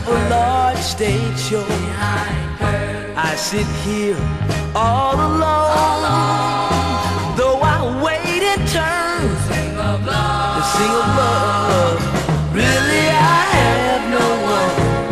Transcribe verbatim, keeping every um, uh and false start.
of a large stage show. I sit here all alone.